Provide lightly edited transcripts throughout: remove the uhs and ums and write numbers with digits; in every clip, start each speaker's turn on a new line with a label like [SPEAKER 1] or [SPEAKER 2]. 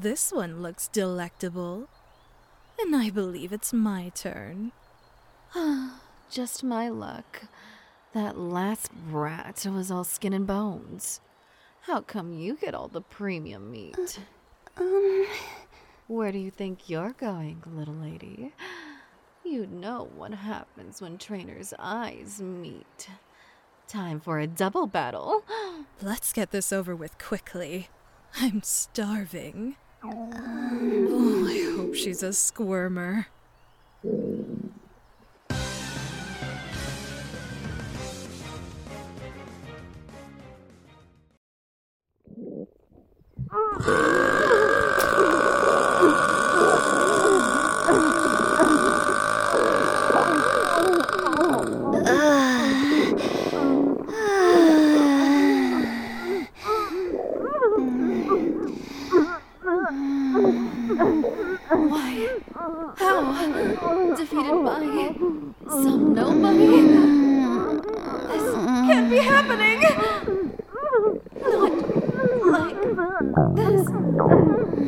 [SPEAKER 1] this one looks delectable. And I believe it's my turn.
[SPEAKER 2] Just my luck. That last brat was all skin and bones. How come you get all the premium meat? Where do you think you're going, little lady? You know what happens when trainers' eyes meet. Time for a double battle.
[SPEAKER 1] Let's get this over with quickly. I'm starving. Oh, I hope she's a squirmer.
[SPEAKER 2] Why? How? Defeated by some nobody? This can't be happening! Not like this.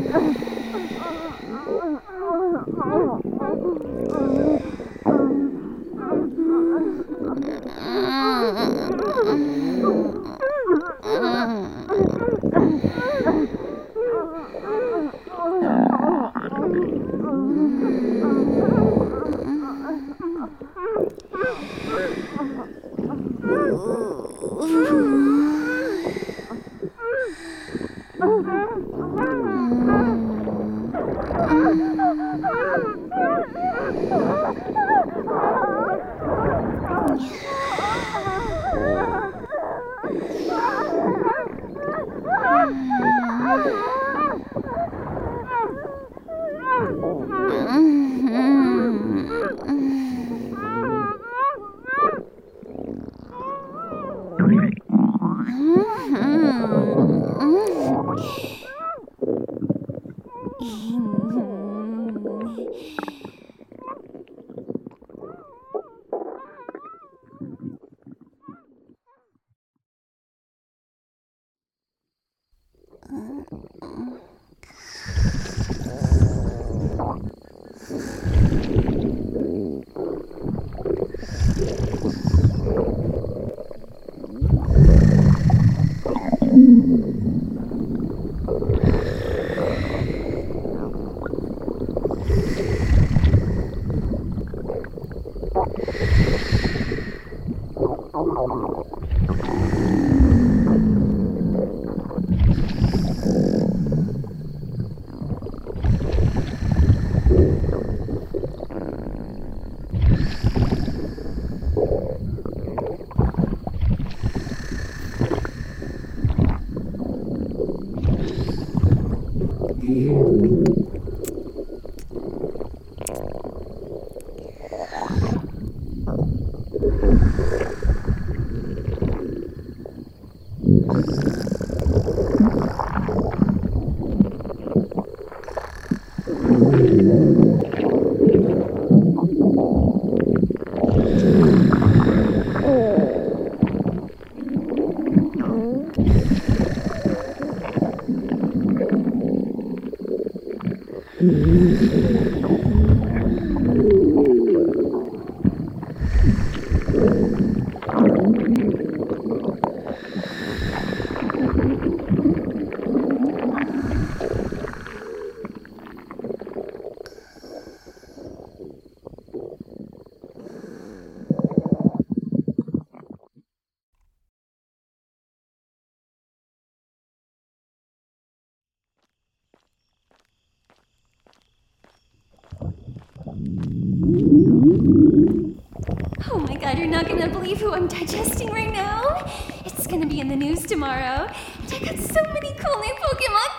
[SPEAKER 3] Oh my god, you're not gonna believe who I'm digesting right now. It's gonna be in the news tomorrow. And I got so many cool new Pokemon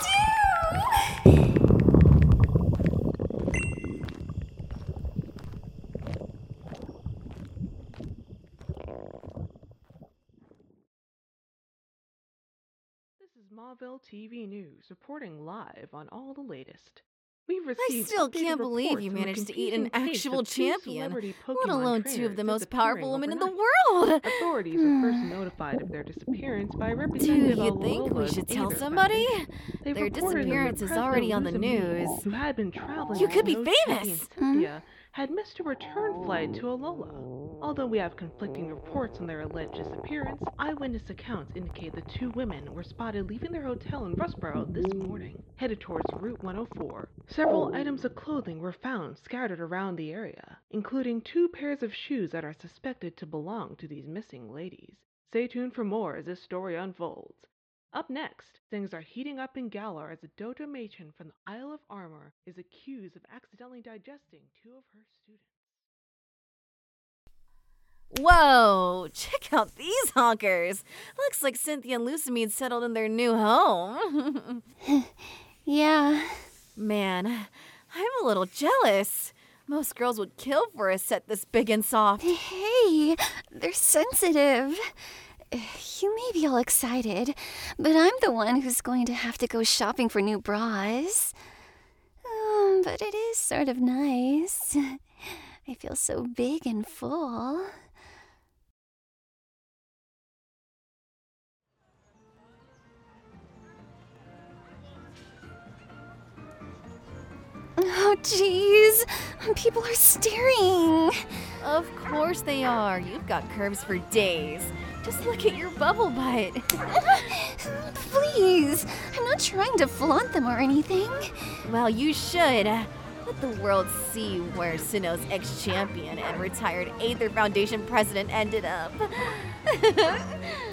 [SPEAKER 3] too!
[SPEAKER 4] This is Mauville TV News reporting live on all the latest. We've
[SPEAKER 2] I
[SPEAKER 4] received
[SPEAKER 2] still
[SPEAKER 4] updated
[SPEAKER 2] can't believe
[SPEAKER 4] reports
[SPEAKER 2] you
[SPEAKER 4] from a
[SPEAKER 2] managed to eat an
[SPEAKER 4] confusing case
[SPEAKER 2] actual
[SPEAKER 4] of two
[SPEAKER 2] champion,
[SPEAKER 4] celebrity
[SPEAKER 2] let
[SPEAKER 4] Pokemon
[SPEAKER 2] alone two of
[SPEAKER 4] trainers
[SPEAKER 2] the most powerful
[SPEAKER 4] disappearing
[SPEAKER 2] women in the
[SPEAKER 4] overnight.
[SPEAKER 2] world.
[SPEAKER 4] Authorities were first notified of their disappearance by
[SPEAKER 2] Do
[SPEAKER 4] Representative
[SPEAKER 2] you think we
[SPEAKER 4] Alolola's
[SPEAKER 2] should tell
[SPEAKER 4] Aether
[SPEAKER 2] somebody?
[SPEAKER 4] Foundation. They
[SPEAKER 2] Their
[SPEAKER 4] reported that
[SPEAKER 2] disappearance is
[SPEAKER 4] President
[SPEAKER 2] already on the
[SPEAKER 4] Luzamine,
[SPEAKER 2] news.
[SPEAKER 4] who had been traveling
[SPEAKER 2] You
[SPEAKER 4] with
[SPEAKER 2] could be
[SPEAKER 4] Snow Chippy
[SPEAKER 2] famous.
[SPEAKER 4] and Cynthia, had missed a return flight to Alola. Although we have conflicting reports on their alleged disappearance, eyewitness accounts indicate the two women were spotted leaving their hotel in Rustboro this morning, headed towards Route 104. Several items of clothing were found scattered around the area, including 2 pairs of shoes that are suspected to belong to these missing ladies. Stay tuned for more as this story unfolds. Up next, things are heating up in Galar as a Dodo matron from the Isle of Armor is accused of accidentally digesting 2 of her students.
[SPEAKER 2] Whoa, check out these honkers. Looks like Cynthia and Lusamine settled in their new home.
[SPEAKER 3] Yeah.
[SPEAKER 2] Man, I'm a little jealous. Most girls would kill for a set this big and soft.
[SPEAKER 3] Hey, they're sensitive. You may be all excited, but I'm the one who's going to have to go shopping for new bras. But it is sort of nice. I feel so big and full. Oh, jeez. People are staring.
[SPEAKER 2] Of course they are. You've got curves for days. Just look at your bubble butt.
[SPEAKER 3] Please. I'm not trying to flaunt them or anything.
[SPEAKER 2] Well, you should. Let the world see where Sinnoh's ex-champion and retired Aether Foundation president ended up.